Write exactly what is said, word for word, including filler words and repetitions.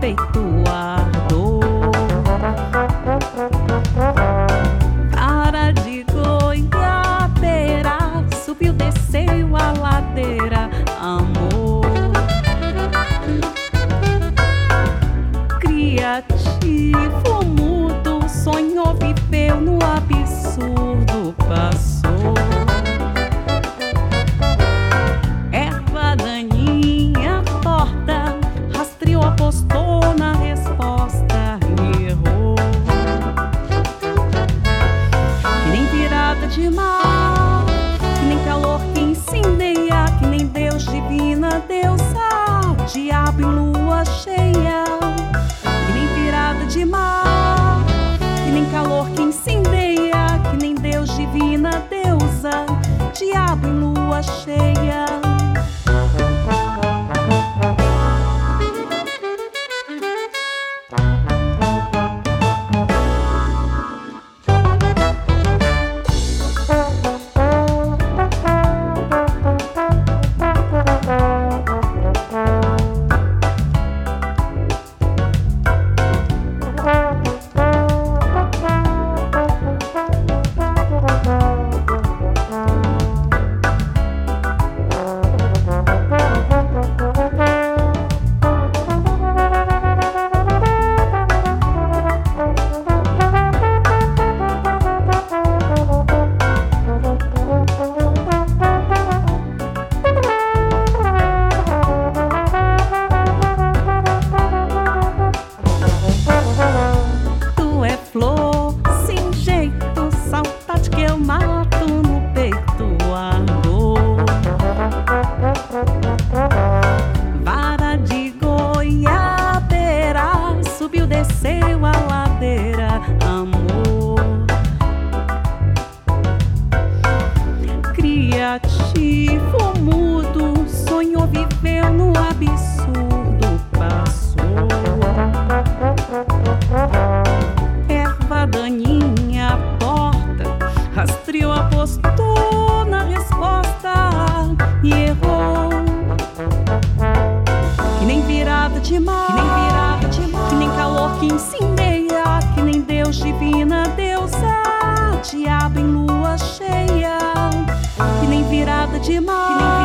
peito ardor. Vara de goiabeira, subiu, desceu a ladeira, amor. Criativo, mudo, sonhou, viveu no absurdo, passou. Erva daninha, torta, rastreou, apostou na resposta e errou. Que nem virada de mar, que nem calor que incendeia, que nem Deus divina, deusa, diabo em lua cheia. Que nem virada de mar, que nem calor que incendeia, que nem Deus divina, deusa, diabo em lua cheia. Desceu a ladeira, amor. Criativo, mudo, sonhou, viveu no absurdo, passou. Erva daninha, porta, rastreou, apostou na resposta e errou. Que nem virada de mar, que nem virada de mar, que nem calor que incendeia, que nem Deus divina, deusa, diabo em lua cheia. Que nem virada de mar,